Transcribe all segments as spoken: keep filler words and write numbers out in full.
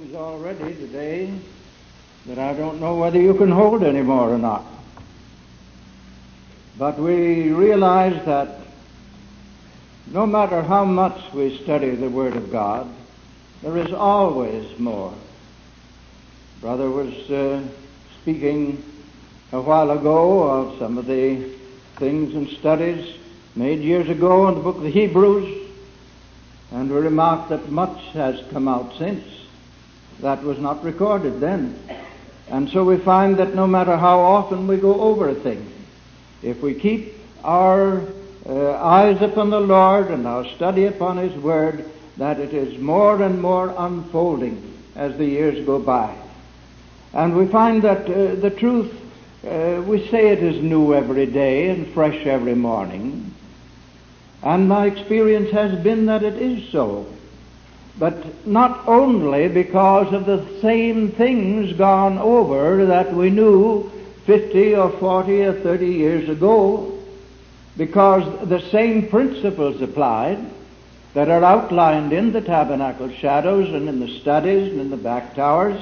things already today that I don't know whether you can hold anymore or not. But we realize that no matter how much we study the Word of God, there is always more. Brother was uh, speaking a while ago of some of the things and studies made years ago in the book of the Hebrews, and we remarked that much has come out since that was not recorded then. And so we find that no matter how often we go over a thing, if we keep our uh, eyes upon the Lord and our study upon His Word, that it is more and more unfolding as the years go by. And we find that uh, the truth, uh, we say it is new every day and fresh every morning. And my experience has been that it is so. But not only because of the same things gone over that we knew fifty or forty or thirty years ago, because the same principles applied that are outlined in the tabernacle shadows and in the studies and in the back towers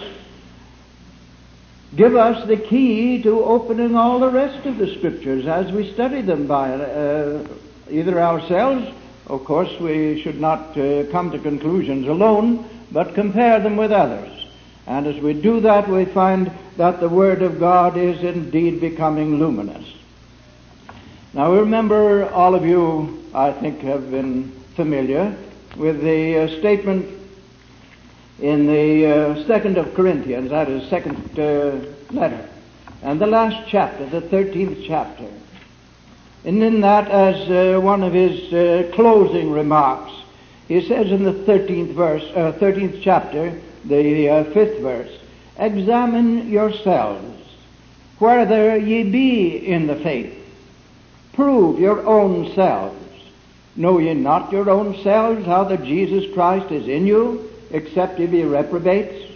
give us the key to opening all the rest of the Scriptures as we study them by uh, either ourselves. Of course, we should not uh, come to conclusions alone, but compare them with others. And as we do that, we find that the Word of God is indeed becoming luminous. Now, remember, all of you, I think, have been familiar with the uh, statement in the uh, second of Corinthians, that is, second uh, letter, and the last chapter, the thirteenth chapter. And in that, as uh, one of his uh, closing remarks, he says in the thirteenth verse, uh, thirteenth chapter, the uh, fifth verse, "Examine yourselves whether ye be in the faith. Prove your own selves. Know ye not your own selves how that Jesus Christ is in you, except ye be reprobates?"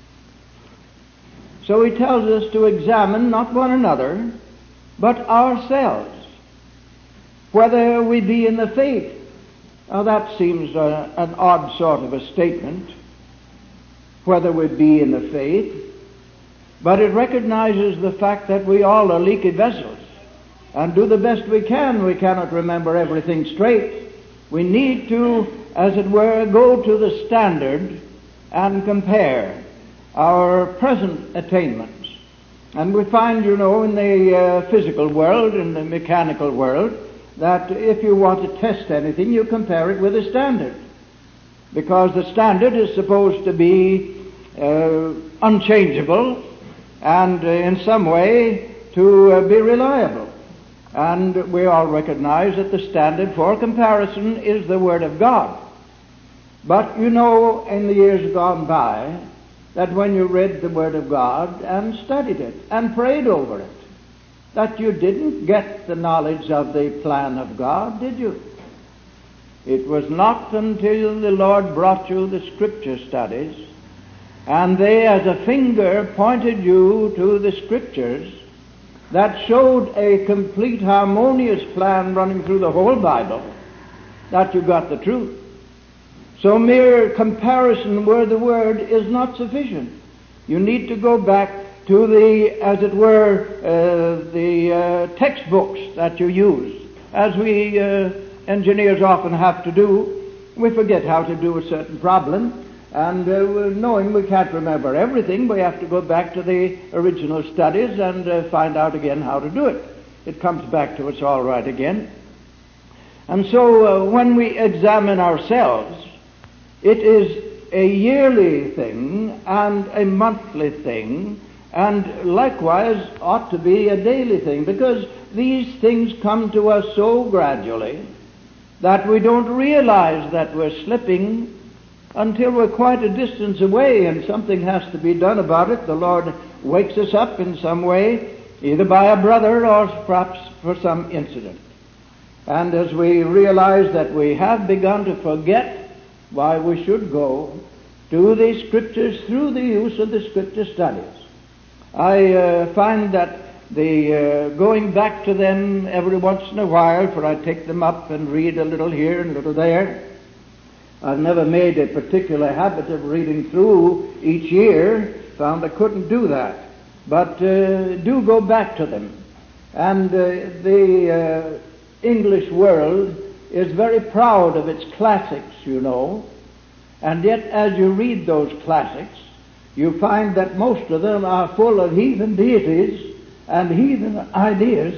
So he tells us to examine not one another, but ourselves, whether we be in the faith. Now that seems a, an odd sort of a statement, whether we be in the faith, but it recognizes the fact that we all are leaky vessels and do the best we can. We cannot remember everything straight. We need to, as it were, go to the standard and compare our present attainments. And we find, you know, in the uh, physical world, in the mechanical world, that if you want to test anything, you compare it with a standard, because the standard is supposed to be uh, unchangeable and uh, in some way to uh, be reliable. And we all recognize that the standard for comparison is the Word of God. But you know, in the years gone by, that when you read the Word of God and studied it and prayed over it, that you didn't get the knowledge of the plan of God, did you? It was not until the Lord brought you the Scripture studies, and they as a finger pointed you to the Scriptures that showed a complete harmonious plan running through the whole Bible, that you got the truth. So mere comparison word the word is not sufficient. You need to go back to the, as it were, uh, the uh, textbooks that you use. As we uh, engineers often have to do, we forget how to do a certain problem, and uh, knowing we can't remember everything, we have to go back to the original studies and uh, find out again how to do it. It comes back to us all right again. And so uh, when we examine ourselves, it is a yearly thing and a monthly thing, and likewise ought to be a daily thing, because these things come to us so gradually that we don't realize that we're slipping until we're quite a distance away and something has to be done about it. The Lord wakes us up in some way, either by a brother or perhaps for some incident. And as we realize that we have begun to forget why we should go to the Scriptures through the use of the Scripture studies, I uh, find that the uh, going back to them every once in a while, for I take them up and read a little here and a little there, I've never made a particular habit of reading through each year, found I couldn't do that. But uh, do go back to them. And uh, the uh, English world is very proud of its classics, you know. And yet, as you read those classics, you find that most of them are full of heathen deities and heathen ideas,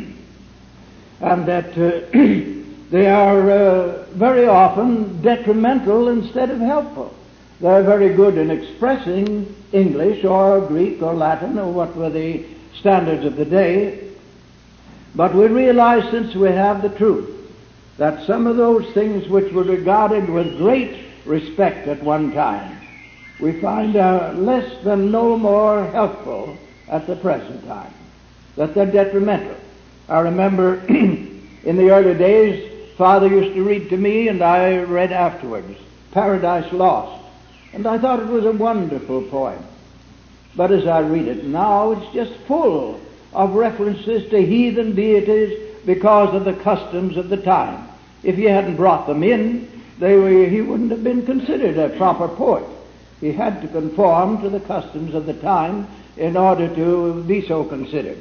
and that uh, they are uh, very often detrimental instead of helpful. They're very good in expressing English or Greek or Latin or what were the standards of the day, but we realize, since we have the truth, that some of those things which were regarded with great respect at one time, we find are less than no more helpful at the present time, that they're detrimental. I remember in the early days, Father used to read to me, and I read afterwards, Paradise Lost, and I thought it was a wonderful poem. But as I read it now, it's just full of references to heathen deities because of the customs of the time. If he hadn't brought them in, they were, he wouldn't have been considered a proper poet. He had to conform to the customs of the time in order to be so considered.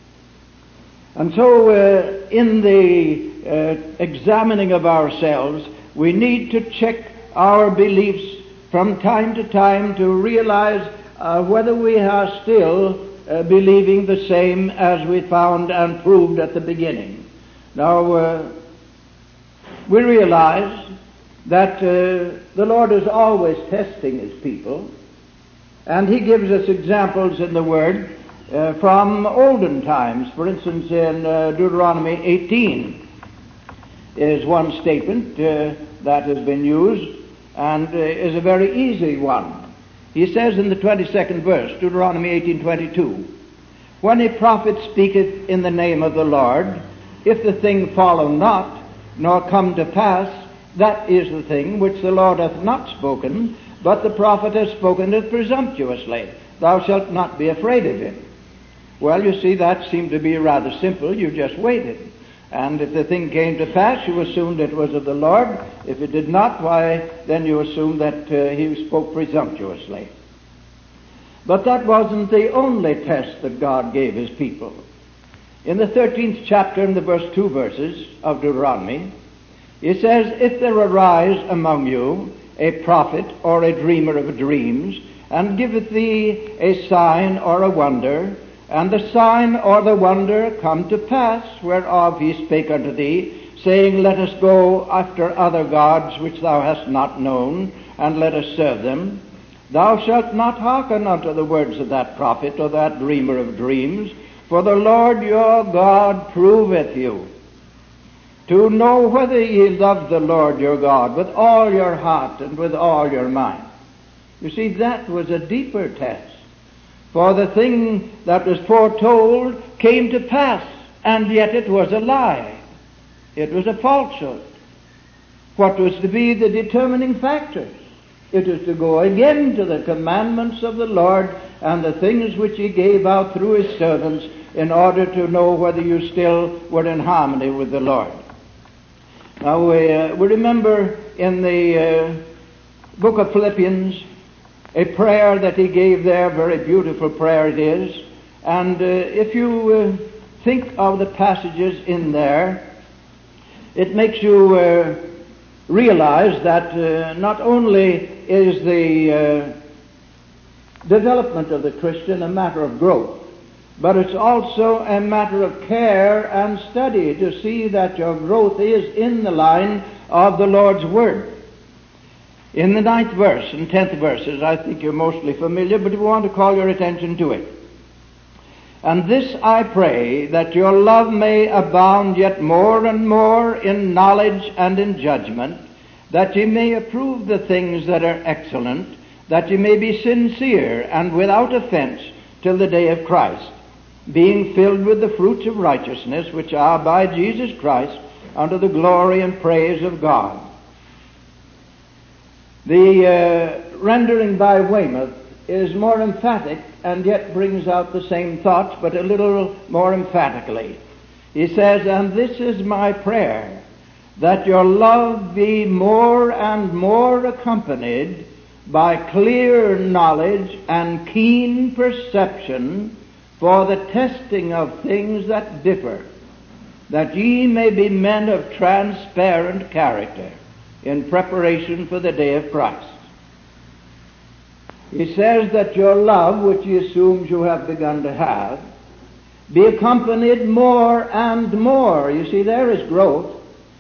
And so uh, in the uh, examining of ourselves, we need to check our beliefs from time to time to realize uh, whether we are still uh, believing the same as we found and proved at the beginning. Now, uh, we realize that uh, the Lord is always testing His people, and He gives us examples in the Word uh, from olden times. For instance, in uh, Deuteronomy eighteen is one statement uh, that has been used and uh, is a very easy one. He says in the twenty-second verse, Deuteronomy eighteen twenty-two, "When a prophet speaketh in the name of the Lord, if the thing follow not, nor come to pass, that is the thing which the Lord hath not spoken, but the prophet hath spoken it presumptuously. Thou shalt not be afraid of him." Well, you see, that seemed to be rather simple. You just waited. And if the thing came to pass, you assumed it was of the Lord. If it did not, why, then you assumed that uh, he spoke presumptuously. But that wasn't the only test that God gave His people. In the thirteenth chapter, in the verse two verses of Deuteronomy, He says, "If there arise among you a prophet or a dreamer of dreams, and giveth thee a sign or a wonder, and the sign or the wonder come to pass, whereof he spake unto thee, saying, Let us go after other gods which thou hast not known, and let us serve them, thou shalt not hearken unto the words of that prophet or that dreamer of dreams, for the Lord your God proveth you, to know whether ye love the Lord your God with all your heart and with all your mind." You see, that was a deeper test. For the thing that was foretold came to pass, and yet it was a lie. It was a falsehood. What was to be the determining factors? It was to go again to the commandments of the Lord and the things which He gave out through His servants in order to know whether you still were in harmony with the Lord. Now, we, uh, we remember in the uh, book of Philippians a prayer that he gave there, very beautiful prayer it is. And uh, if you uh, think of the passages in there, it makes you uh, realize that uh, not only is the uh, development of the Christian a matter of growth, but it's also a matter of care and study to see that your growth is in the line of the Lord's Word. In the ninth verse and tenth verses, I think you're mostly familiar, but we want to call your attention to it. "And this I pray, that your love may abound yet more and more in knowledge and in judgment, that ye may approve the things that are excellent, that ye may be sincere and without offense till the day of Christ, being filled with the fruits of righteousness, which are by Jesus Christ, unto the glory and praise of God." The uh, rendering by Weymouth is more emphatic and yet brings out the same thoughts, but a little more emphatically. He says, "And this is my prayer, that your love be more and more accompanied by clear knowledge and keen perception for the testing of things that differ, that ye may be men of transparent character in preparation for the day of Christ. He says that your love, which he assumes you have begun to have, be accompanied more and more. You see, there is growth.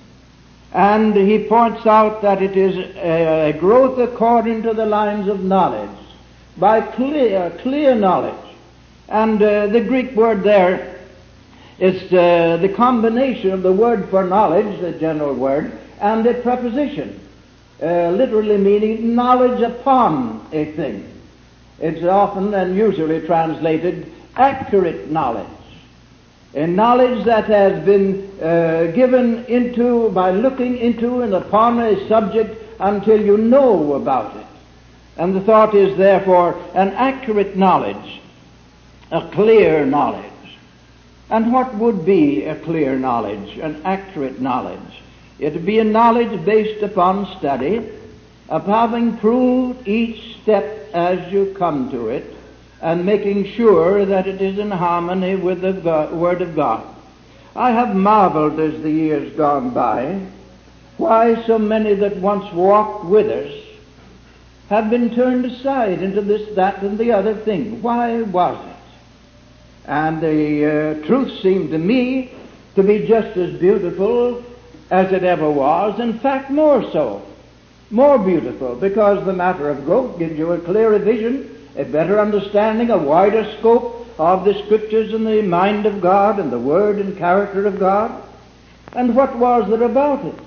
And he points out that it is a growth according to the lines of knowledge, by clear, clear knowledge. And uh, the Greek word there is uh, the combination of the word for knowledge, the general word, and a preposition, uh, literally meaning knowledge upon a thing. It's often and usually translated accurate knowledge. A knowledge that has been uh, given into by looking into and upon a subject until you know about it. And the thought is therefore an accurate knowledge, a clear knowledge. And what would be a clear knowledge, an accurate knowledge? It would be a knowledge based upon study, of having proved each step as you come to it, and making sure that it is in harmony with the God, Word of God. I have marveled as the years gone by why so many that once walked with us have been turned aside into this, that, and the other thing. Why was it? And the uh, truth seemed to me to be just as beautiful as it ever was, in fact more so, more beautiful, because the matter of growth gives you a clearer vision, a better understanding, a wider scope of the Scriptures and the mind of God and the Word and character of God. And what was there about it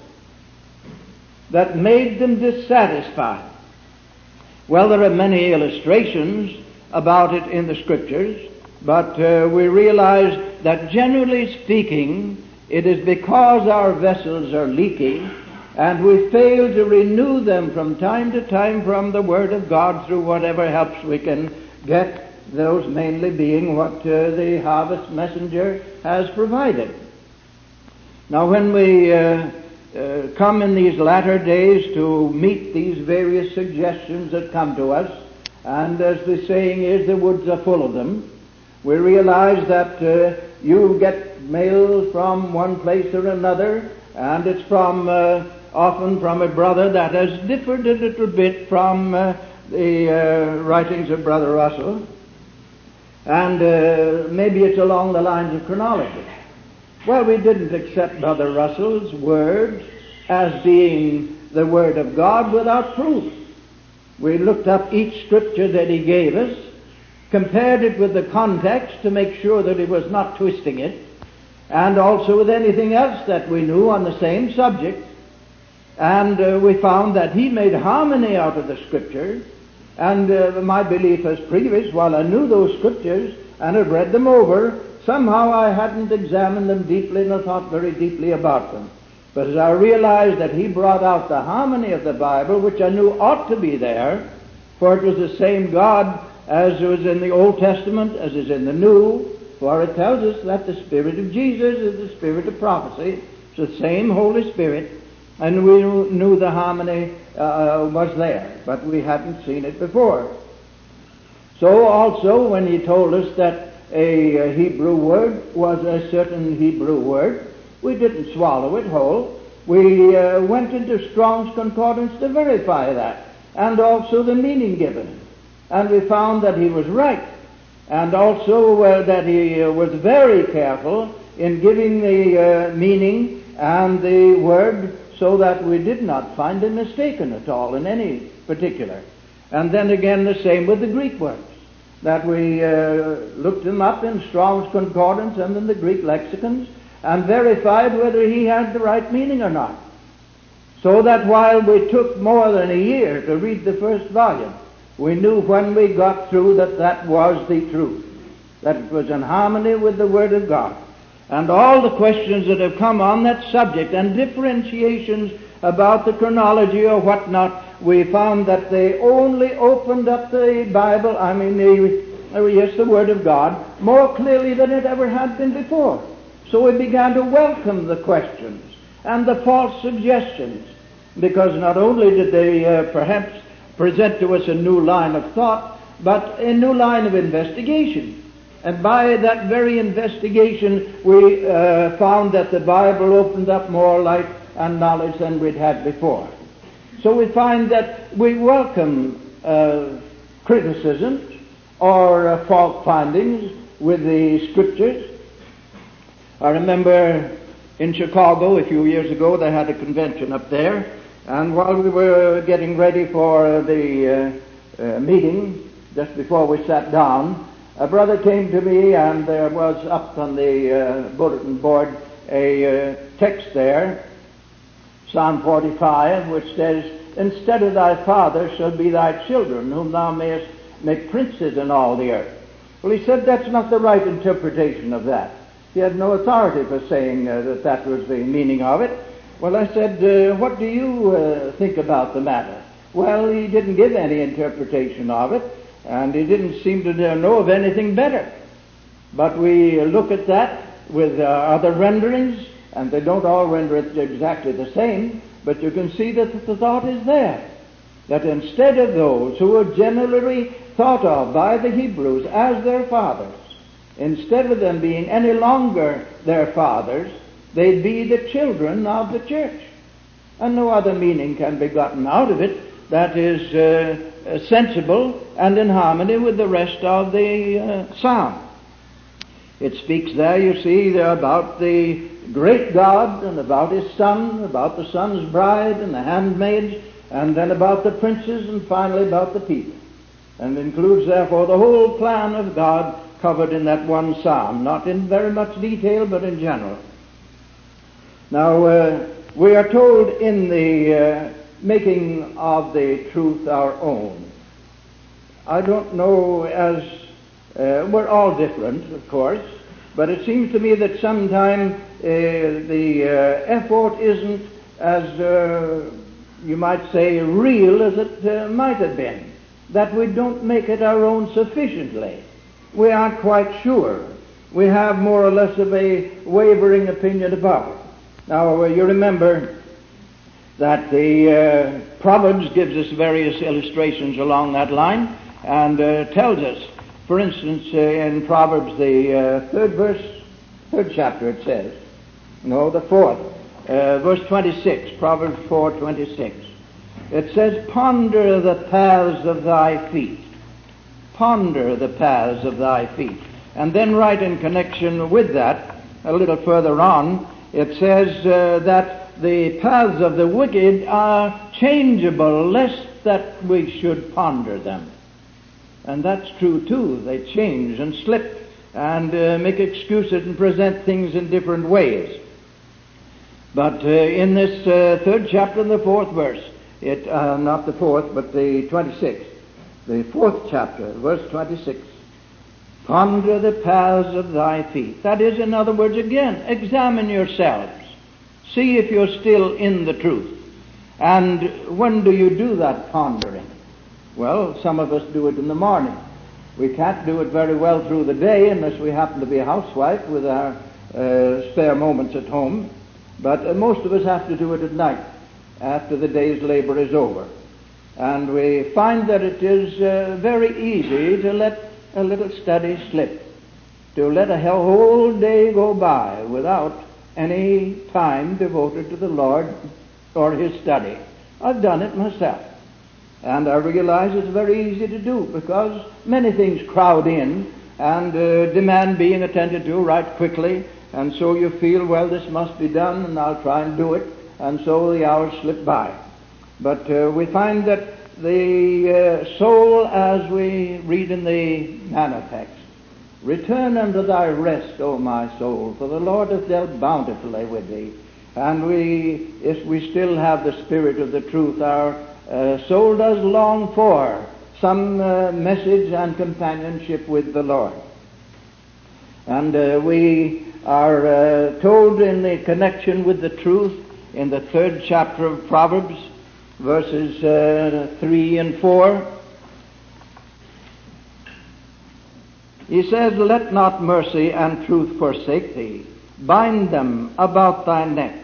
that made them dissatisfied? Well, there are many illustrations about it in the Scriptures, but uh, we realize that generally speaking, it is because our vessels are leaky and we fail to renew them from time to time from the Word of God through whatever helps we can get, those mainly being what uh, the harvest messenger has provided. Now when we uh, uh, come in these latter days to meet these various suggestions that come to us, and as the saying is, the woods are full of them, we realize that uh, you get mail from one place or another, and it's from uh, often from a brother that has differed a little bit from uh, the uh, writings of Brother Russell, and uh, maybe it's along the lines of chronology. Well, we didn't accept Brother Russell's words as being the Word of God without proof. We looked up each Scripture that he gave us, compared it with the context to make sure that he was not twisting it, and also with anything else that we knew on the same subject. And uh, we found that he made harmony out of the Scriptures, and uh, my belief as previous, while I knew those Scriptures and had read them over, somehow I hadn't examined them deeply nor thought very deeply about them. But as I realized that he brought out the harmony of the Bible, which I knew ought to be there, for it was the same God as was in the Old Testament as is in the New, for it tells us that the Spirit of Jesus is the Spirit of prophecy. It's the same Holy Spirit. And we knew the harmony uh, was there, but we hadn't seen it before. So also when he told us that a, a Hebrew word was a certain Hebrew word, we didn't swallow it whole. We uh, went into Strong's Concordance to verify that, and also the meaning given. And we found that he was right, and also uh, that he uh, was very careful in giving the uh, meaning and the word, so that we did not find him mistaken at all in any particular. And then again the same with the Greek words, that we uh, looked them up in Strong's Concordance and in the Greek lexicons, and verified whether he had the right meaning or not. So that while we took more than a year to read the first volume, we knew when we got through that that was the truth, that it was in harmony with the Word of God. And all the questions that have come on that subject and differentiations about the chronology or whatnot, we found that they only opened up the Bible, I mean, the, oh yes, the Word of God, more clearly than it ever had been before. So we began to welcome the questions and the false suggestions, because not only did they uh, perhaps present to us a new line of thought, but a new line of investigation. And by that very investigation, we uh, found that the Bible opened up more light and knowledge than we'd had before. So we find that we welcome uh, criticisms or uh, fault findings with the Scriptures. I remember in Chicago a few years ago they had a convention up there, and while we were getting ready for the uh, uh, meeting, just before we sat down, a brother came to me, and there was up on the uh, bulletin board a uh, text there, Psalm forty-five, which says, "Instead of thy father shall be thy children, whom thou mayest make princes in all the earth." Well, he said that's not the right interpretation of that. He had no authority for saying uh, that that was the meaning of it. Well, I said, uh, what do you uh, think about the matter? Well, he didn't give any interpretation of it, and he didn't seem to know of anything better. But we look at that with uh, other renderings, and they don't all render it exactly the same, but you can see that the thought is there. That instead of those who are generally thought of by the Hebrews as their fathers, instead of them being any longer their fathers, they'd be the children of the church. And no other meaning can be gotten out of it that is uh, sensible and in harmony with the rest of the uh, psalm. It speaks there, you see, about the great God and about His Son, about the Son's bride and the handmaids, and then about the princes, and finally about the people. And includes, therefore, the whole plan of God covered in that one psalm, not in very much detail, but in general. Now, uh, we are told in the uh, making of the truth our own. I don't know as, uh, we're all different, of course, but it seems to me that sometimes uh, the uh, effort isn't as, uh, you might say, real as it uh, might have been, that we don't make it our own sufficiently. We aren't quite sure. We have more or less of a wavering opinion about it. Now, uh, you remember that the uh, Proverbs gives us various illustrations along that line, and uh, tells us, for instance, uh, in Proverbs, the uh, third verse, third chapter, it says, no, the fourth, uh, verse twenty-six, Proverbs four twenty-six. It says, "Ponder the paths of thy feet. Ponder the paths of thy feet." And then right in connection with that, a little further on, it says uh, that the paths of the wicked are changeable, lest that we should ponder them. And that's true too. They change and slip and uh, make excuses and present things in different ways. But uh, in this uh, third chapter, the fourth verse, it uh, not the fourth, but the twenty-sixth, the fourth chapter, verse twenty-six, "Ponder the paths of thy feet." That is, in other words, again, examine yourselves. See if you're still in the truth. And when do you do that pondering? Well, some of us do it in the morning. We can't do it very well through the day unless we happen to be a housewife with our uh, spare moments at home. But uh, most of us have to do it at night, after the day's labor is over. And we find that it is uh, very easy to let a little study slip, to let a whole day go by without any time devoted to the Lord or His study. I've done it myself. And I realize it's very easy to do, because many things crowd in and uh, demand being attended to right quickly, and so you feel, well, this must be done, and I'll try and do it, and so the hours slip by. But uh, we find that the uh, soul, as we read in the manna text, "Return unto thy rest, O my soul, for the Lord hath dealt bountifully with thee." And we, if we still have the spirit of the truth, our uh, soul does long for some uh, message and companionship with the Lord. And uh, we are uh, told in the connection with the truth in the third chapter of Proverbs, verses uh, three and four, he says, "Let not mercy and truth forsake thee. Bind them about thy neck.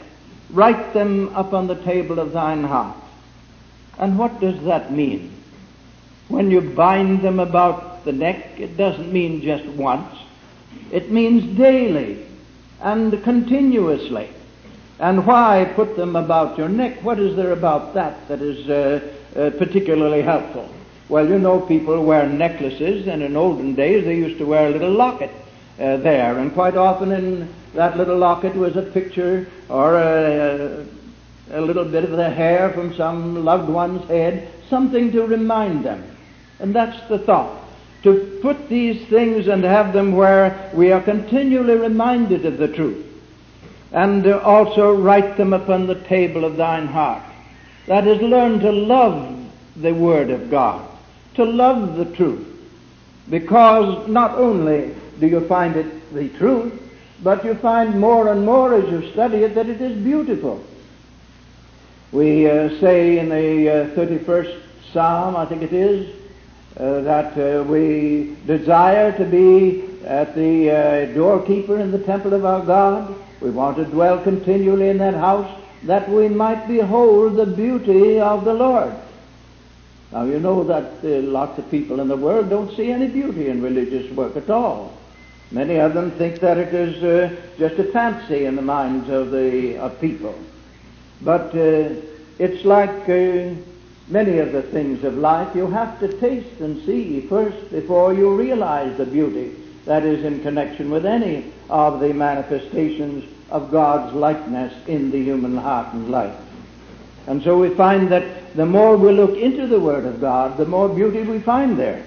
Write them upon the table of thine heart. And what does that mean? When you bind them about the neck, it doesn't mean just once. It means daily and continuously. And why put them about your neck? What is there about that that is uh, uh, particularly helpful? Well, you know, people wear necklaces, and in olden days they used to wear a little locket uh, there, and quite often in that little locket was a picture or a, a little bit of the hair from some loved one's head, something to remind them. And that's the thought, to put these things and have them where we are continually reminded of the truth. And uh, also write them upon the table of thine heart. That is, learn to love the Word of God, to love the truth, because not only do you find it the truth, but you find more and more as you study it that it is beautiful. We uh, say in the uh, thirty-first Psalm, I think it is, uh, that uh, we desire to be at the uh, doorkeeper in the temple of our God. We want to dwell continually in that house, that we might behold the beauty of the Lord. Now, you know that uh, lots of people in the world don't see any beauty in religious work at all. Many of them think that it is uh, just a fancy in the minds of the of people. But uh, it's like uh, many of the things of life. You have to taste and see first before you realize the beauty that is in connection with any of the manifestations of God's likeness in the human heart and life. And so we find that the more we look into the Word of God, the more beauty we find there.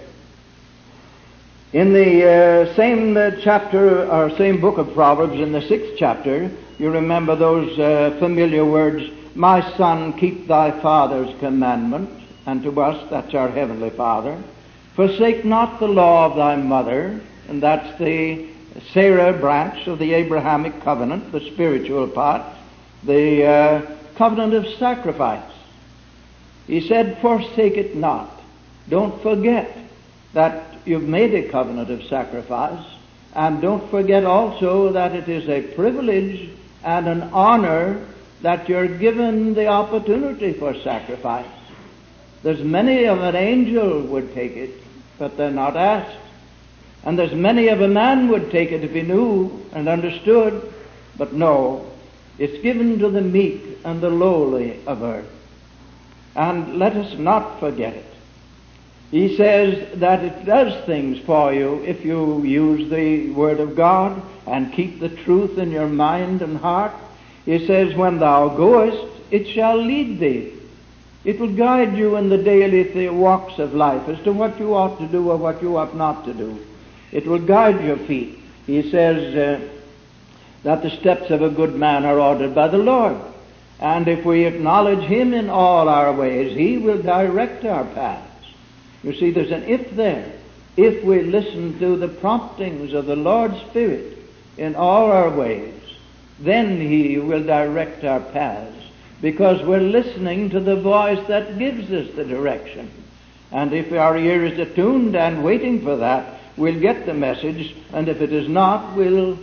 In the uh, same uh, chapter, or same book of Proverbs, in the sixth chapter, you remember those uh, familiar words, "My son, keep thy father's commandment," and to us, that's our Heavenly Father. "Forsake not the law of thy mother," and that's the Sarah branch of the Abrahamic covenant, the spiritual part, the uh, covenant of sacrifice. He said, "Forsake it not." Don't forget that you've made a covenant of sacrifice, and don't forget also that it is a privilege and an honor that you're given the opportunity for sacrifice. There's many of an angel would take it, but they're not asked. And there's many of a man would take it if he knew and understood, but no, it's given to the meek and the lowly of earth. And let us not forget it. He says that it does things for you if you use the Word of God and keep the truth in your mind and heart. He says, "When thou goest, it shall lead thee." It will guide you in the daily walks of life as to what you ought to do or what you ought not to do. It will guide your feet. He says uh, that the steps of a good man are ordered by the Lord. And if we acknowledge Him in all our ways, He will direct our paths. You see, there's an if there. If we listen to the promptings of the Lord's Spirit in all our ways, then He will direct our paths, because we're listening to the voice that gives us the direction. And if our ear is attuned and waiting for that, we'll get the message, and if it is not, we'll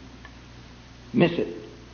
miss it.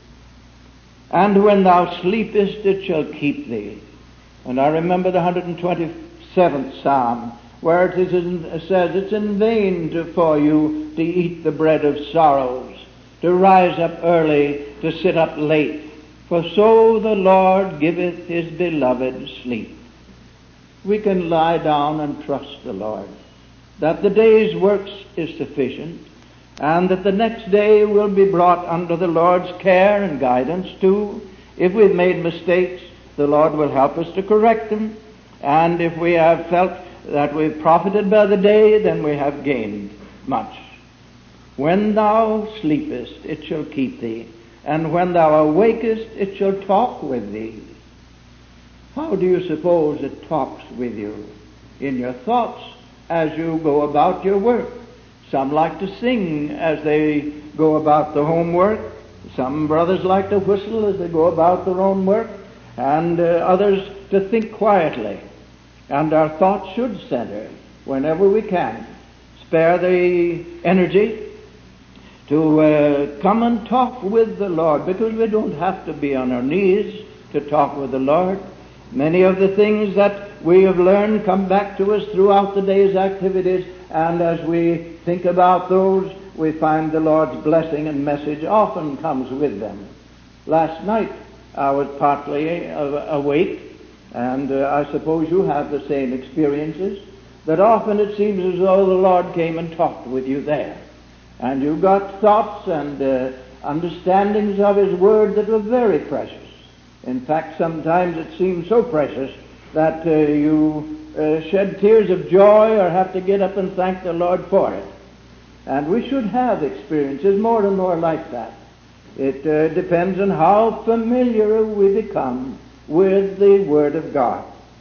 "And when thou sleepest, it shall keep thee." And I remember the one hundred twenty-seventh Psalm, where it, is in, it says, "It's in vain to, for you to eat the bread of sorrows, to rise up early, to sit up late, for so the Lord giveth His beloved sleep." We can lie down and trust the Lord, that the day's works is sufficient, and that the next day will be brought under the Lord's care and guidance too. If we've made mistakes, the Lord will help us to correct them, and if we have felt that we've profited by the day, then we have gained much. "When thou sleepest, it shall keep thee, and when thou awakest, it shall talk with thee." How do you suppose it talks with you? In your thoughts as you go about your work. Some like to sing as they go about the homework. Some brothers like to whistle as they go about their own work, and uh, others to think quietly. And our thoughts should center whenever we can. Spare the energy to uh, come and talk with the Lord, because we don't have to be on our knees to talk with the Lord. Many of the things that we have learned come back to us throughout the day's activities, and as we think about those, we find the Lord's blessing and message often comes with them. Last night I was partly awake, and uh, I suppose you have the same experiences, that often it seems as though the Lord came and talked with you there. And you got thoughts and uh, understandings of His Word that were very precious. In fact, sometimes it seems so precious that uh, you uh, shed tears of joy or have to get up and thank the Lord for it. And we should have experiences more and more like that. It uh, depends on how familiar we become with the Word of God.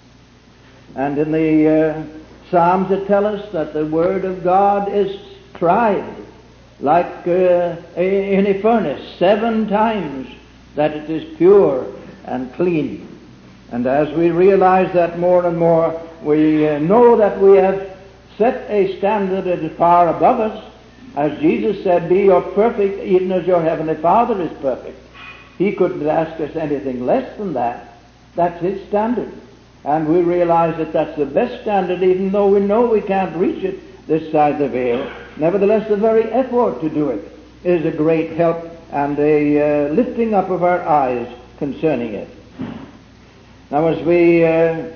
And in the uh, Psalms it tells us that the Word of God is tried like uh, in a furnace seven times, that it is pure and clean. And as we realize that more and more, we uh, know that we have set a standard that is far above us. As Jesus said, be ye perfect, even as your heavenly Father is perfect. He couldn't ask us anything less than that. That's His standard. And we realize that that's the best standard, even though we know we can't reach it this side the veil. Nevertheless, the very effort to do it is a great help and a uh, lifting up of our eyes concerning it. Now, as we uh,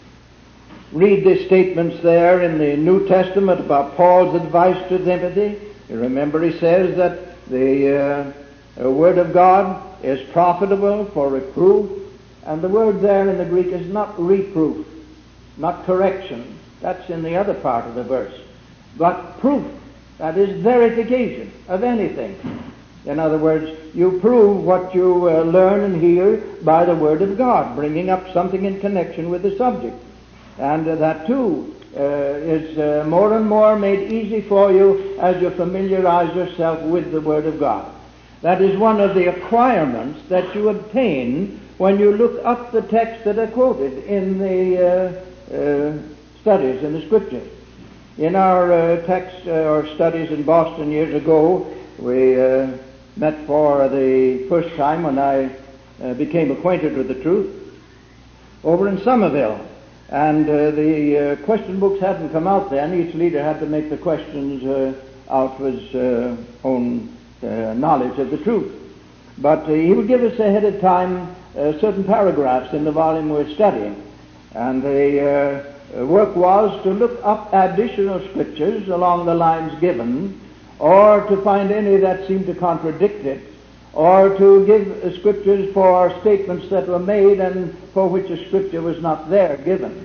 read the statements there in the New Testament about Paul's advice to Timothy, you remember he says that the uh, Word of God is profitable for reproof, and the word there in the Greek is not reproof, not correction. That's in the other part of the verse. But proof, that is verification of anything. In other words, you prove what you uh, learn and hear by the Word of God, bringing up something in connection with the subject. And uh, that too uh, is uh, more and more made easy for you as you familiarize yourself with the Word of God. That is one of the acquirements that you obtain when you look up the texts that are quoted in the uh, uh, studies in the Scriptures. In our uh, text uh, or studies in Boston years ago, we uh, met for the first time when I uh, became acquainted with the truth over in Somerville. And uh, the uh, question books hadn't come out then. Each leader had to make the questions uh, out of his uh, own uh, knowledge of the truth. But uh, he would give us ahead of time uh, certain paragraphs in the volume we're studying. And the uh, work was to look up additional scriptures along the lines given, or to find any that seemed to contradict it, or to give uh, scriptures for statements that were made and for which a scripture was not there given.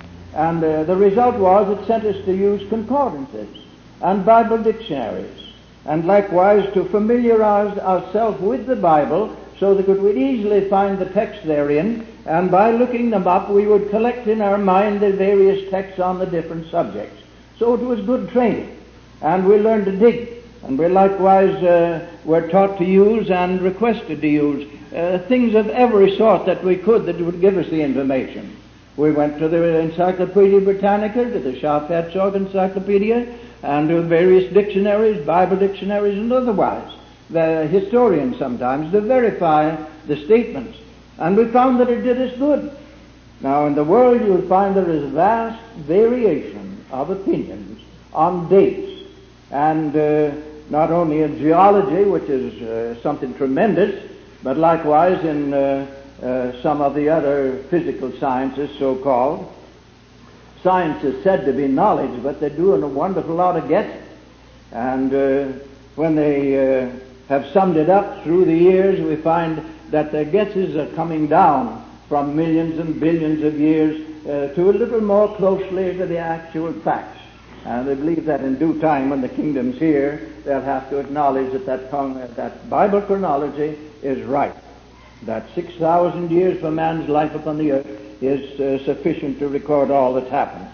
And uh, the result was it sent us to use concordances and Bible dictionaries, and likewise to familiarize ourselves with the Bible so that we would easily find the text therein, and by looking them up we would collect in our mind the various texts on the different subjects. So it was good training, and we learned to dig, and we likewise uh, were taught to use and requested to use uh, things of every sort that we could that would give us the information. We went to the Encyclopedia Britannica, to the Schaff-Herzog Encyclopedia, and to various dictionaries, Bible dictionaries and otherwise, the historians sometimes, to verify the statements. And we found that it did us good. Now in the world you'll find there is vast variation of opinions on dates, and uh, not only in geology, which is uh, something tremendous, but likewise in uh, uh, some of the other physical sciences, so-called. Science is said to be knowledge, but they're doing a wonderful lot of guessing. And uh, when they uh, have summed it up through the years, we find that their guesses are coming down from millions and billions of years uh, to a little more closely to the actual facts. And they believe that in due time, when the kingdom's here, they'll have to acknowledge that that, con- that Bible chronology is right. That six thousand years for man's life upon the earth is uh, sufficient to record all that's happened.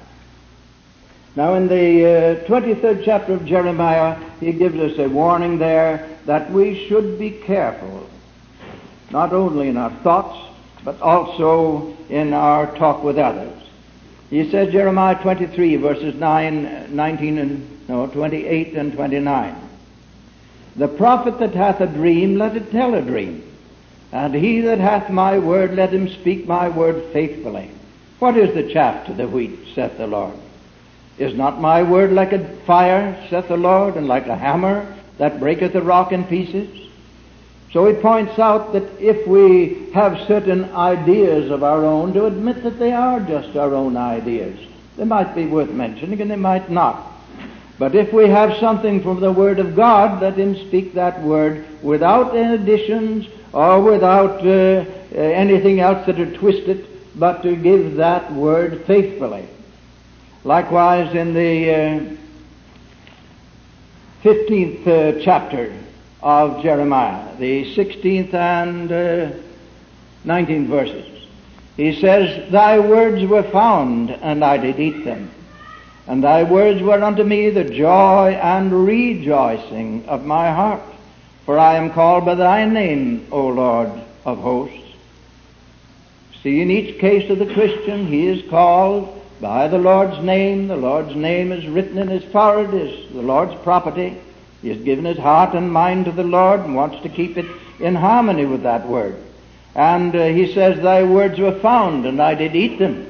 Now in the uh, twenty-third chapter of Jeremiah, he gives us a warning there that we should be careful, not only in our thoughts, but also in our talk with others. He says, Jeremiah twenty-three, verses nine, nineteen, and no, twenty-eight and twenty-nine. The prophet that hath a dream, let it tell a dream. And he that hath my word, let him speak my word faithfully. What is the chaff to the wheat, saith the Lord? Is not my word like a fire, saith the Lord, and like a hammer that breaketh the rock in pieces? So he points out that if we have certain ideas of our own, to admit that they are just our own ideas. They might be worth mentioning and they might not. But if we have something from the Word of God, let him speak that word without additions or without uh, anything else that would twist it, but to give that word faithfully. Likewise in the uh, fifteenth uh, chapter of Jeremiah, the sixteenth and uh, nineteenth verses, he says, Thy words were found, and I did eat them. And thy words were unto me the joy and rejoicing of my heart. For I am called by thy name, O Lord of hosts. See, in each case of the Christian, he is called by the Lord's name. The Lord's name is written in his forehead, is the Lord's property. He has given his heart and mind to the Lord and wants to keep it in harmony with that word. And uh, he says, Thy words were found, and I did eat them.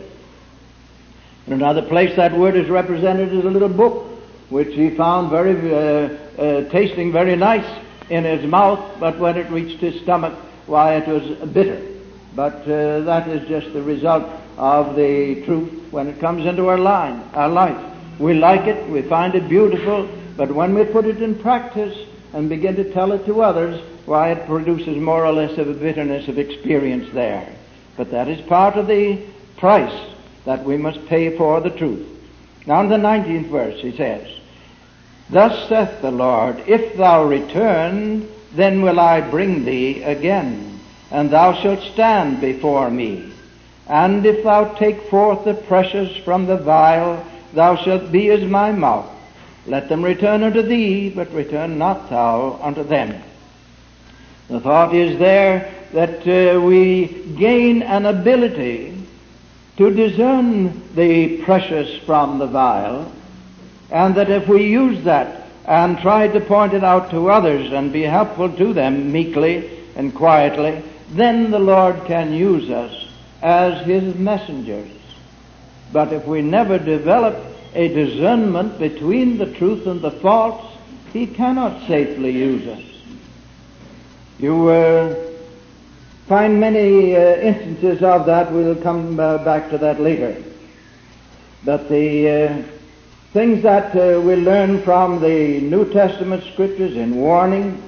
In another place, that word is represented as a little book, which he found very uh, uh, tasting very nice in his mouth, but when it reached his stomach, why, it was bitter. But uh, that is just the result of the truth when it comes into our line, our life. We like it, we find it beautiful, but when we put it in practice and begin to tell it to others, why, it produces more or less of a bitterness of experience there. But that is part of the price that we must pay for the truth. Now in the nineteenth verse he says, Thus saith the Lord, If thou return, then will I bring thee again, and thou shalt stand before me. And if thou take forth the precious from the vial, thou shalt be as my mouth. Let them return unto thee, but return not thou unto them. The thought is there that uh, we gain an ability to discern the precious from the vile, and that if we use that and try to point it out to others and be helpful to them meekly and quietly, then the Lord can use us as his messengers. But if we never develop a discernment between the truth and the false, he cannot safely use us. You uh, find many uh, instances of that. We'll come uh, back to that later. But the uh, things that uh, we learn from the New Testament scriptures in warning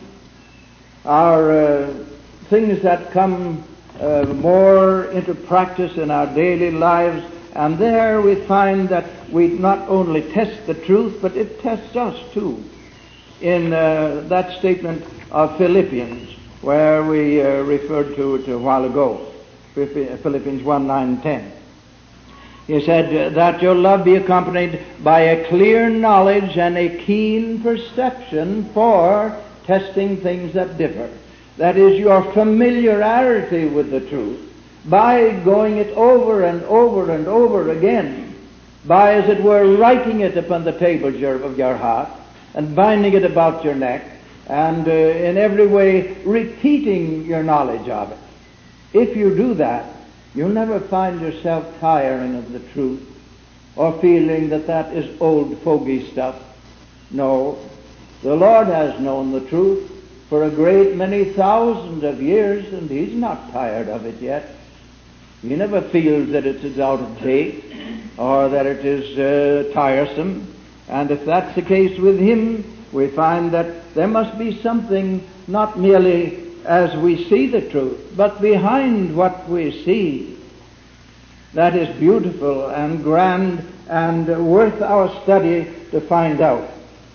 are uh, things that come uh, more into practice in our daily lives. And there we find that we not only test the truth, but it tests us too. In uh, that statement of Philippians, where we uh, referred to it a while ago, Philippians one, nine, and ten. He said, that your love be accompanied by a clear knowledge and a keen perception for testing things that differ. That is, your familiarity with the truth, by going it over and over and over again, by, as it were, writing it upon the tables of your heart, and binding it about your neck, and uh, in every way repeating your knowledge of it. If you do that, you'll never find yourself tiring of the truth or feeling that that is old fogey stuff. No, the Lord has known the truth for a great many thousands of years, and he's not tired of it yet. He never feels that it is out of date or that it is uh, tiresome. And if that's the case with him, we find that there must be something not merely as we see the truth, but behind what we see that is beautiful and grand and worth our study to find out.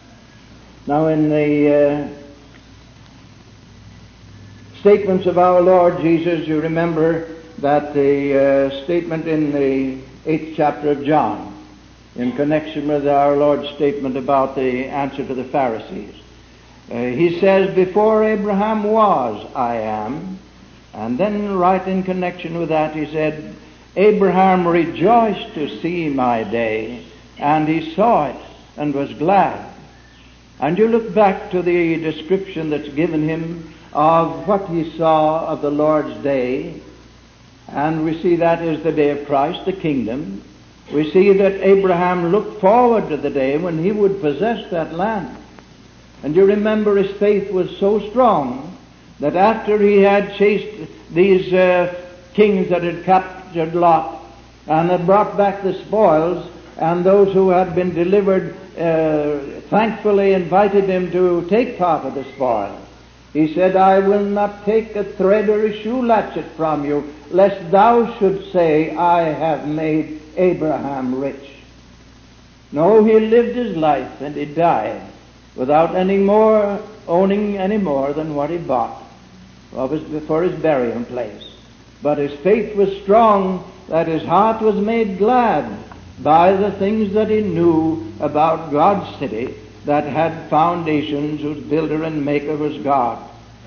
Now in the uh, statements of our Lord Jesus, you remember that the uh, statement in the eighth chapter of John, in connection with our Lord's statement about the answer to the Pharisees. Uh, he says, before Abraham was, I am. And then right in connection with that, he said, Abraham rejoiced to see my day, and he saw it and was glad. And you look back to the description that's given him of what he saw of the Lord's day, and we see that is the day of Christ, the kingdom. We see that Abraham looked forward to the day when he would possess that land. And you remember his faith was so strong that after he had chased these uh, kings that had captured Lot and had brought back the spoils, and those who had been delivered uh, thankfully invited him to take part of the spoil, he said, I will not take a thread or a shoe latchet from you, lest thou should say, I have made Abraham rich. No, he lived his life and he died without any more owning any more than what he bought of his, for his burying place. But his faith was strong, that his heart was made glad by the things that he knew about God's city that had foundations, whose builder and maker was God.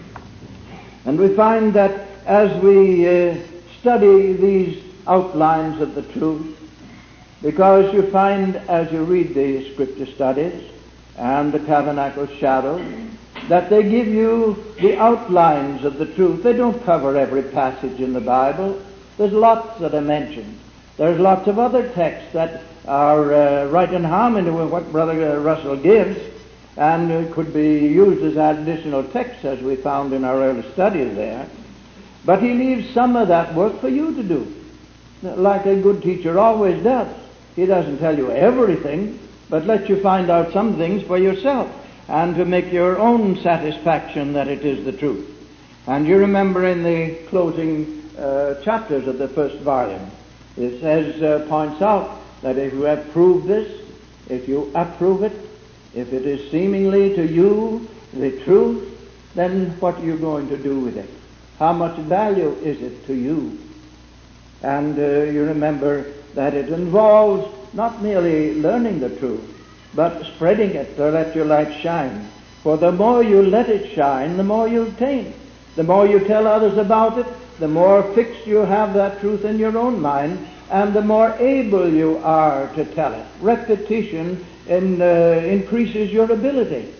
And we find that as we uh, study these outlines of the truth, because you find as you read the scripture studies and the tabernacle shadow, that they give you the outlines of the truth. They don't cover every passage in the Bible. There's lots that are mentioned. There's lots of other texts that are uh, right in harmony with what Brother Russell gives, and uh, could be used as additional texts as we found in our early studies there. But he leaves some of that work for you to do, like a good teacher always does. He doesn't tell you everything, but lets you find out some things for yourself and to make your own satisfaction that it is the truth. And you remember in the closing uh, chapters of the first volume, it says, uh, points out that if you have proved this, if you approve it, if it is seemingly to you the truth, then what are you going to do with it? How much value is it to you? And uh, you remember that it involves not merely learning the truth, but spreading it to let your light shine. For the more you let it shine, the more you obtain. The more you tell others about it, the more fixed you have that truth in your own mind, and the more able you are to tell it. Repetition in, uh, increases your ability.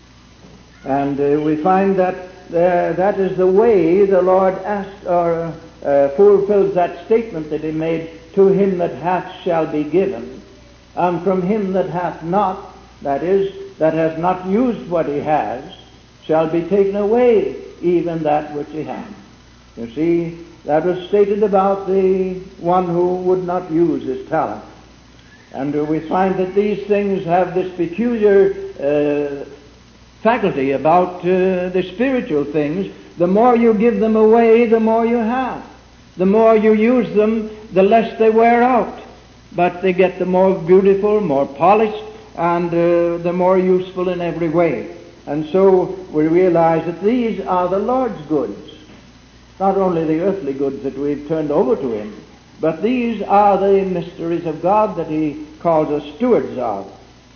And uh, we find that uh, that is the way the Lord asked or uh, fulfills that statement that he made, to him that hath shall be given, and from him that hath not, that is, that has not used what he has, shall be taken away even that which he hath. You see, that was stated about the one who would not use his talent. And uh, we find that these things have this peculiar uh, faculty about uh, the spiritual things. The more you give them away, the more you have. The more you use them, the less they wear out. But they get the more beautiful, more polished, and uh, the more useful in every way. And so we realize that these are the Lord's goods. Not only the earthly goods that we've turned over to him, but these are the mysteries of God that he calls us stewards of.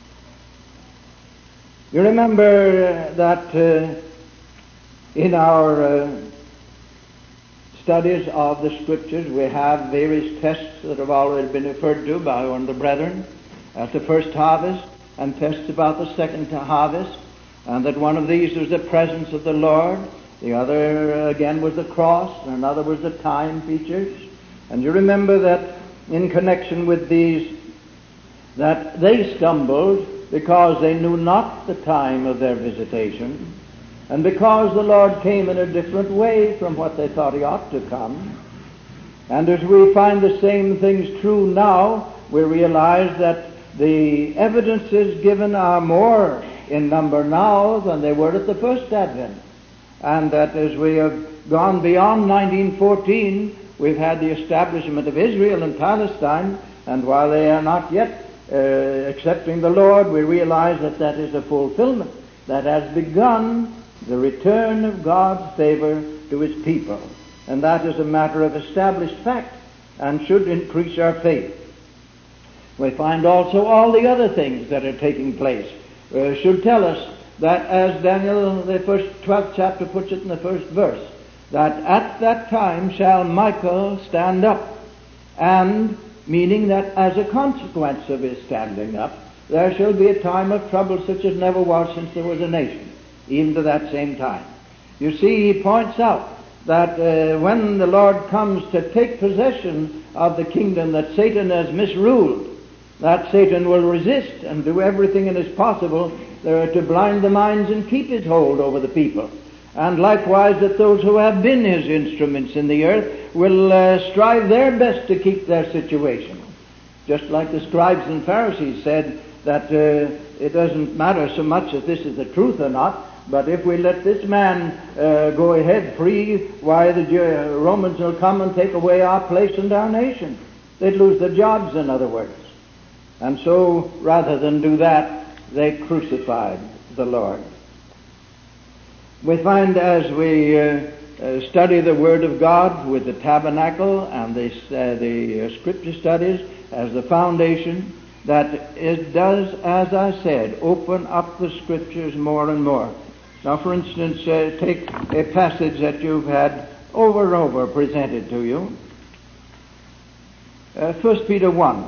You remember that uh, in our uh, studies of the Scriptures we have various tests that have already been referred to by one of the brethren at the first harvest, and tests about the second harvest, and that one of these was the presence of the Lord. The other, uh, again, was the cross, and another was the time features. And you remember that in connection with these, that they stumbled because they knew not the time of their visitation, and because the Lord came in a different way from what they thought he ought to come. And as we find the same things true now, we realize that the evidences given are more in number now than they were at the first advent. And that as we have gone beyond nineteen fourteen, we've had the establishment of Israel and Palestine, and while they are not yet uh, accepting the Lord, we realize that that is a fulfillment that has begun the return of God's favor to his people. And that is a matter of established fact and should increase our faith. We find also all the other things that are taking place uh, should tell us that, as Daniel, the first twelfth chapter puts it in the first verse, that at that time shall Michael stand up, and meaning that as a consequence of his standing up, there shall be a time of trouble such as never was since there was a nation, even to that same time. You see, he points out that uh, when the Lord comes to take possession of the kingdom that Satan has misruled, that Satan will resist and do everything in his possible uh, to blind the minds and keep his hold over the people. And likewise that those who have been his instruments in the earth will uh, strive their best to keep their situation. Just like the scribes and Pharisees said that uh, it doesn't matter so much if this is the truth or not, but if we let this man uh, go ahead free, why the Romans will come and take away our place and our nation. They'd lose their jobs, in other words. And so, rather than do that, they crucified the Lord. We find as we uh, uh, study the Word of God with the tabernacle and the, uh, the uh, Scripture studies as the foundation, that it does, as I said, open up the Scriptures more and more. Now, for instance, uh, take a passage that you've had over and over presented to you. Uh, First Peter one.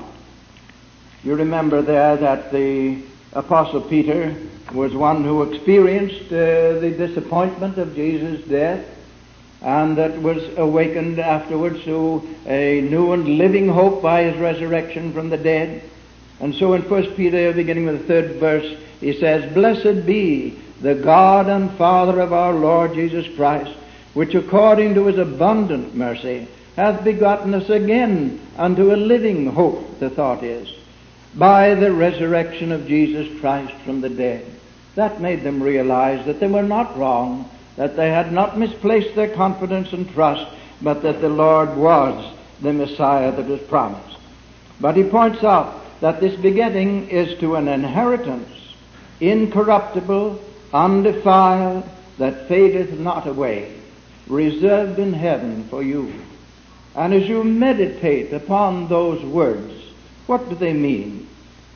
You remember there that the Apostle Peter was one who experienced uh, the disappointment of Jesus' death, and that was awakened afterwards to a new and living hope by his resurrection from the dead. And so in First Peter, beginning with the third verse, he says, "Blessed be the God and Father of our Lord Jesus Christ, which according to his abundant mercy hath begotten us again unto a living hope," the thought is, "by the resurrection of Jesus Christ from the dead." That made them realize that they were not wrong, that they had not misplaced their confidence and trust, but that the Lord was the Messiah that was promised. But he points out that this begetting is to an inheritance, incorruptible, undefiled, that fadeth not away, reserved in heaven for you. And as you meditate upon those words, what do they mean?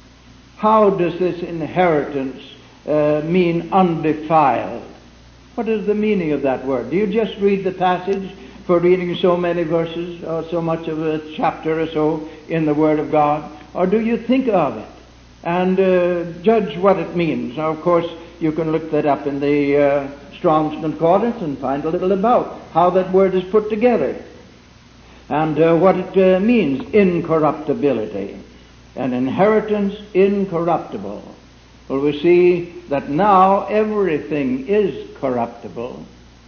How does this inheritance uh, mean undefiled? What is the meaning of that word? Do you just read the passage for reading so many verses or so much of a chapter or so in the Word of God? Or do you think of it and uh, judge what it means? Now, of course, you can look that up in the uh, Strong's Concordance and find a little about how that word is put together and uh, what it uh, means, incorruptibility. An inheritance incorruptible. Well, we see that now everything is corruptible.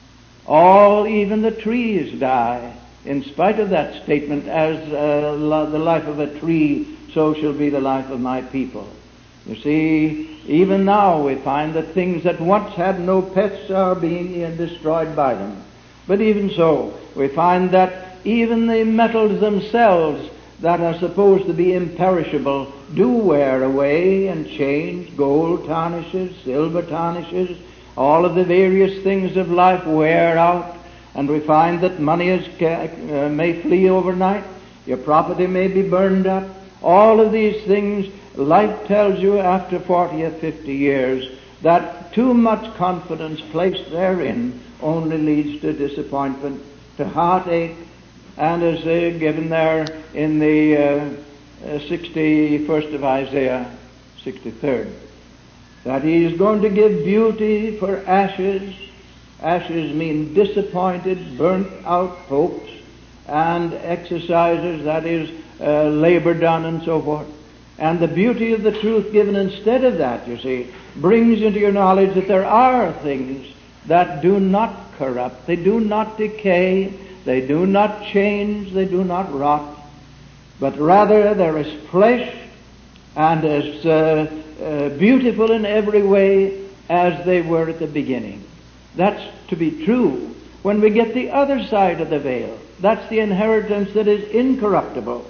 All, even the trees, die. In spite of that statement, as uh, the life of a tree, so shall be the life of my people. You see, even now we find that things that once had no pets are being destroyed by them. But even so, we find that even the metals themselves that are supposed to be imperishable do wear away and change. Gold tarnishes, silver tarnishes, all of the various things of life wear out, and we find that money is, uh, may flee overnight, your property may be burned up. All of these things, life tells you after forty or fifty years that too much confidence placed therein only leads to disappointment, to heartache, and as uh, given there in the uh, uh, sixty-first of Isaiah, sixty-third, that he is going to give beauty for ashes. Ashes mean disappointed, burnt out hopes, and exercises, that is, uh, labor done and so forth. And the beauty of the truth given instead of that, you see, brings into your knowledge that there are things that do not corrupt, they do not decay, they do not change, they do not rot, but rather there is flesh and as uh, uh, beautiful in every way as they were at the beginning. That's to be true when we get the other side of the veil. That's the inheritance that is incorruptible.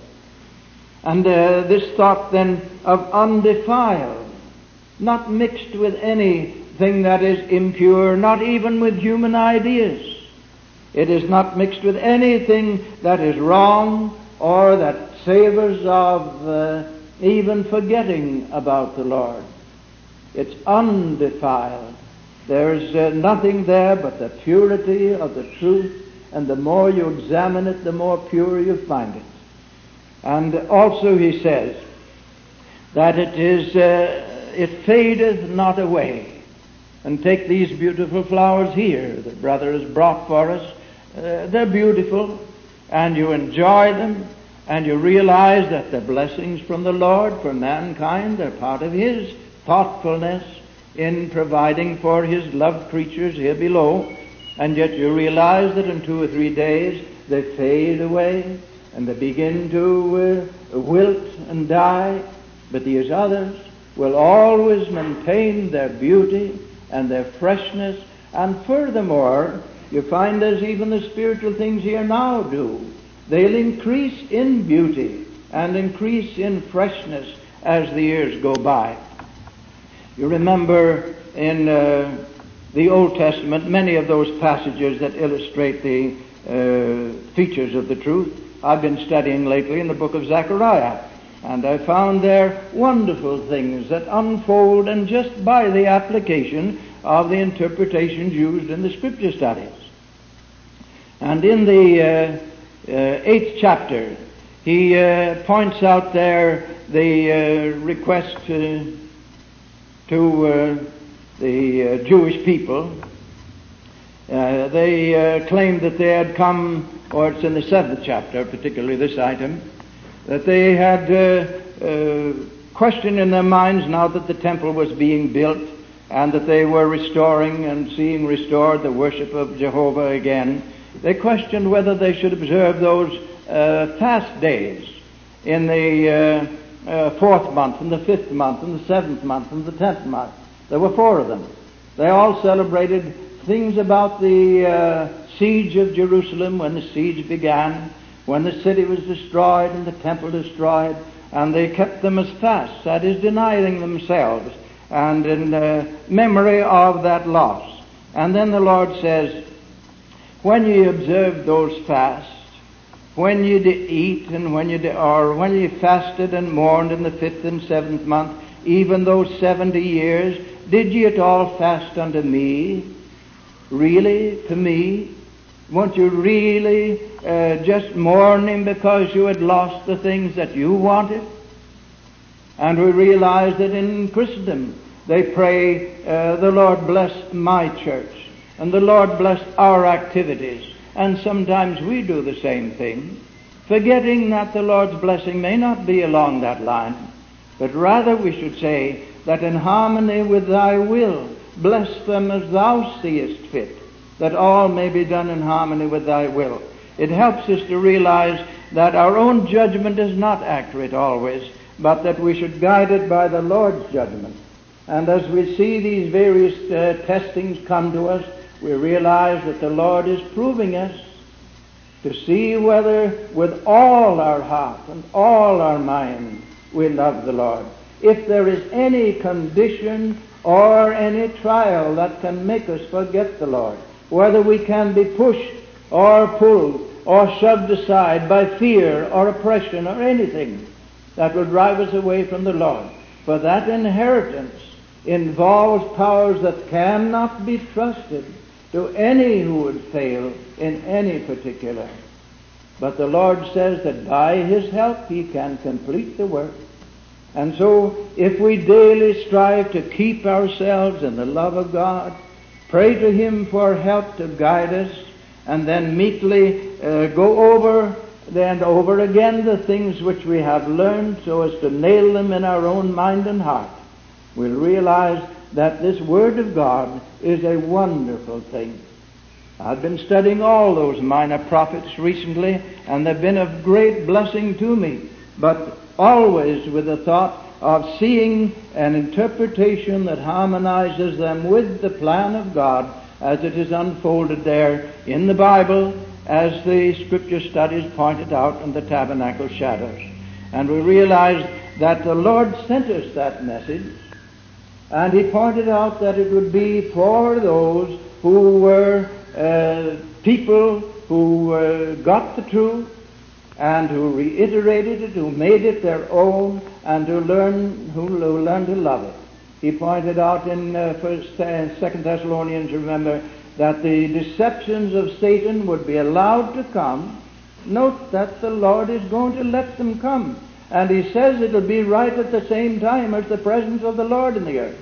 And uh, this thought then of undefiled, not mixed with anything that is impure, not even with human ideas. It is not mixed with anything that is wrong or that savors of uh, even forgetting about the Lord. It's undefiled. There's uh, nothing there but the purity of the truth, and the more you examine it, the more pure you find it. And also he says that it is, uh, it fadeth not away. And take these beautiful flowers here that Brother has brought for us. Uh, they're beautiful, and you enjoy them, and you realize that they're blessings from the Lord for mankind. They're part of His thoughtfulness in providing for His loved creatures here below. And yet you realize that in two or three days they fade away, and they begin to uh, wilt and die. But these others will always maintain their beauty and their freshness. And furthermore, you find as even the spiritual things here now do, they'll increase in beauty and increase in freshness as the years go by. You remember in uh, the Old Testament many of those passages that illustrate the uh, features of the truth. I've been studying lately in the book of Zechariah, and I found there wonderful things that unfold, and just by the application of the interpretations used in the Scripture studies. And in the uh, uh, eighth chapter, he uh, points out there the uh, request uh, to uh, the uh, Jewish people. Uh, they uh, claimed that they had come, or it's in the seventh chapter, particularly this item, that they had uh, uh, questioned in their minds now that the temple was being built and that they were restoring and seeing restored the worship of Jehovah again. They questioned whether they should observe those uh, fast days in the uh, uh, fourth month, and the fifth month, and the seventh month, and the tenth month. There were four of them. They all celebrated things about the uh, siege of Jerusalem, when the siege began, when the city was destroyed and the temple destroyed, and they kept them as fasts, that is, denying themselves, and in uh, memory of that loss. And then the Lord says, when ye observed those fasts, when ye did eat, and when ye did, or when ye fasted and mourned in the fifth and seventh month, even those seventy years, did ye at all fast unto me? Really, to me? Weren't you really uh, just mourning because you had lost the things that you wanted? And we realize that in Christendom they pray, uh, the Lord bless my church, and the Lord bless our activities. And sometimes we do the same thing, forgetting that the Lord's blessing may not be along that line, but rather we should say that in harmony with thy will, bless them as thou seest fit, that all may be done in harmony with thy will. It helps us to realize that our own judgment is not accurate always, but that we should guide it by the Lord's judgment. And as we see these various uh, testings come to us, we realize that the Lord is proving us to see whether with all our heart and all our mind we love the Lord. If there is any condition or any trial that can make us forget the Lord, whether we can be pushed or pulled or shoved aside by fear or oppression or anything that will drive us away from the Lord. For that inheritance involves powers that cannot be trusted to any who would fail in any particular. But the Lord says that by His help He can complete the work. And so if we daily strive to keep ourselves in the love of God, pray to Him for help to guide us, and then meekly uh, go over and over again the things which we have learned so as to nail them in our own mind and heart, we'll realize that this Word of God is a wonderful thing. I've been studying all those minor prophets recently, and they've been of great blessing to me, but always with the thought of seeing an interpretation that harmonizes them with the plan of God as it is unfolded there in the Bible, as the Scripture studies pointed out in the tabernacle shadows. And we realize that the Lord sent us that message, and He pointed out that it would be for those who were uh, people who uh, got the truth and who reiterated it, who made it their own, and who learn who, who learned to love it. He pointed out in uh, First, uh, Second Thessalonians, remember, that the deceptions of Satan would be allowed to come. Note that the Lord is going to let them come, And he says it'll be right at the same time as the presence of the Lord in the earth.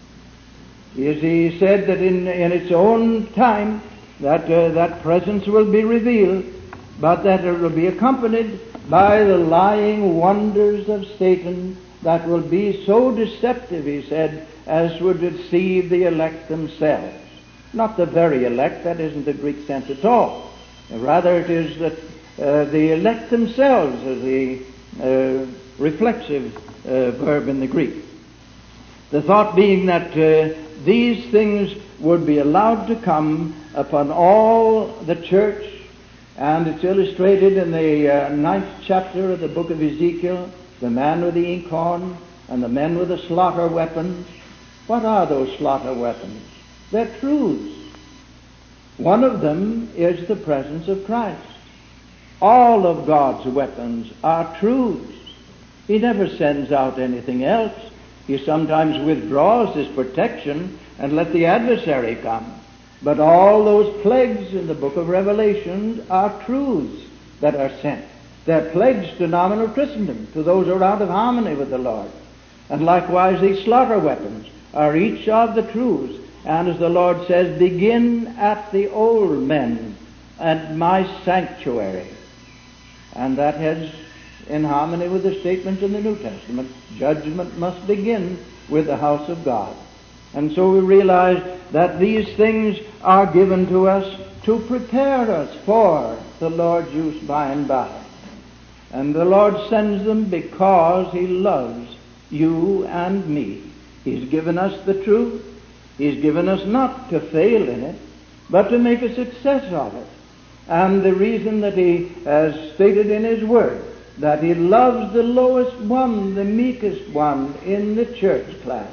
As he said that in, in its own time that uh, that presence will be revealed, but that it will be accompanied by the lying wonders of Satan that will be so deceptive, he said, as would deceive the elect themselves. Not the very elect, that isn't the Greek sense at all. Rather it is that uh, the elect themselves is the uh, reflexive uh, verb in the Greek. The thought being that uh, these things would be allowed to come upon all the church, and it's illustrated in the uh, ninth chapter of the book of Ezekiel, the man with the inkhorn and the men with the slaughter weapons. What are those slaughter weapons? They're truths. One of them is the presence of Christ. All of God's weapons are truths. He never sends out anything else. He sometimes withdraws his protection and let the adversary come. But all those plagues in the book of Revelation are truths that are sent. They're plagues to nominal Christendom, to those who are out of harmony with the Lord. And likewise these slaughter weapons are each of the truths. And as the Lord says, begin at the old men, at my sanctuary. And that has in harmony with the statements in the New Testament. Judgment must begin with the house of God. And so we realize that these things are given to us to prepare us for the Lord's use by and by. And the Lord sends them because He loves you and me. He's given us the truth. He's given us not to fail in it, but to make a success of it. And the reason that He has stated in His Word that He loves the lowest one, the meekest one in the church class,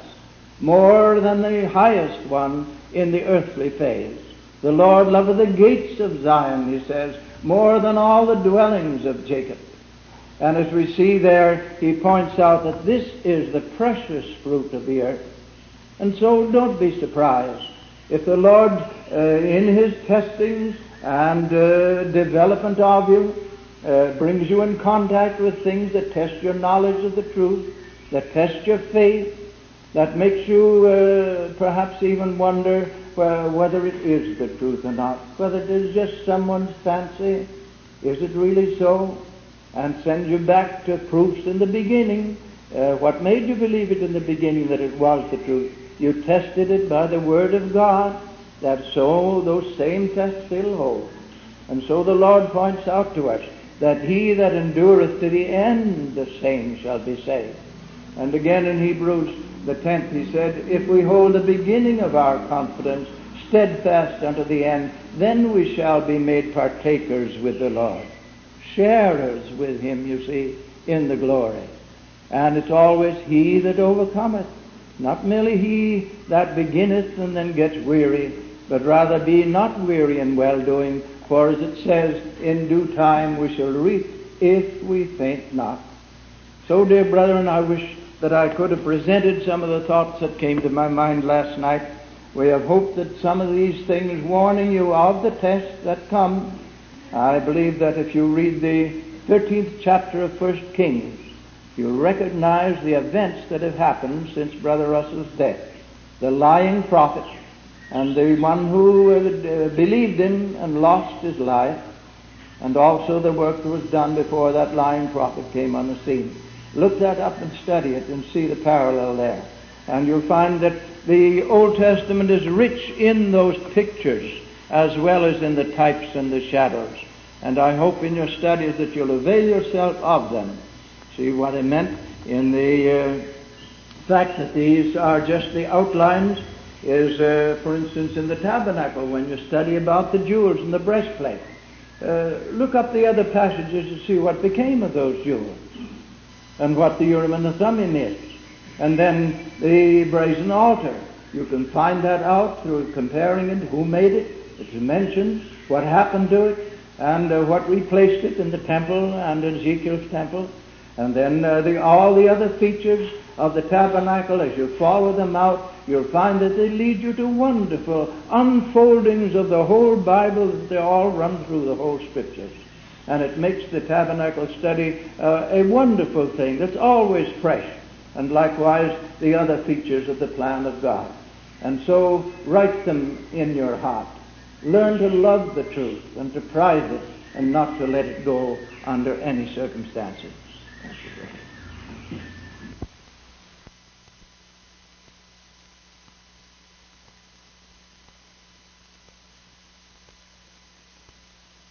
more than the highest one in the earthly phase. The Lord loveth the gates of Zion, He says, more than all the dwellings of Jacob. And as we see there, He points out that this is the precious fruit of the earth. And so don't be surprised if the Lord, uh, in His testings and uh, development of you, uh, brings you in contact with things that test your knowledge of the truth, that test your faith, that makes you uh, perhaps even wonder uh, whether it is the truth or not, whether it is just someone's fancy. Is it really so? And send you back to proofs in the beginning. Uh, what made you believe it in the beginning that it was the truth? You tested it by the Word of God, that so those same tests still hold. And so the Lord points out to us that he that endureth to the end, the same shall be saved. And again in Hebrews the tenth, he said, if we hold the beginning of our confidence steadfast unto the end, then we shall be made partakers with the Lord. Sharers with Him, you see, in the glory. And it's always he that overcometh, not merely he that beginneth and then gets weary, but rather be not weary in well-doing, for as it says, in due time we shall reap if we faint not. So, dear brethren, I wish that I could have presented some of the thoughts that came to my mind last night. We have hoped that some of these things, warning you of the tests that come. I believe that if you read the thirteenth chapter of First Kings, you'll recognize the events that have happened since Brother Russell's death. The lying prophet, and the one who uh, believed him and lost his life, and also the work that was done before that lying prophet came on the scene. Look that up and study it and see the parallel there. And you'll find that the Old Testament is rich in those pictures as well as in the types and the shadows. And I hope in your studies that you'll avail yourself of them. See what I meant in the uh, fact that these are just the outlines is, uh, for instance, in the tabernacle, when you study about the jewels and the breastplate. Uh, look up the other passages to see what became of those jewels and what the Urim and the Thummim is. And then the brazen altar. You can find that out through comparing it, who made it, its dimensions, what happened to it, and uh, what replaced it in the temple and Ezekiel's temple. And then uh, the, all the other features of the tabernacle, as you follow them out, you'll find that they lead you to wonderful unfoldings of the whole Bible, that they all run through the whole Scriptures. And it makes the tabernacle study uh, a wonderful thing that's always fresh, and likewise the other features of the plan of God. And so write them in your heart. Learn to love the truth and to prize it and not to let it go under any circumstances. Thank you, brother.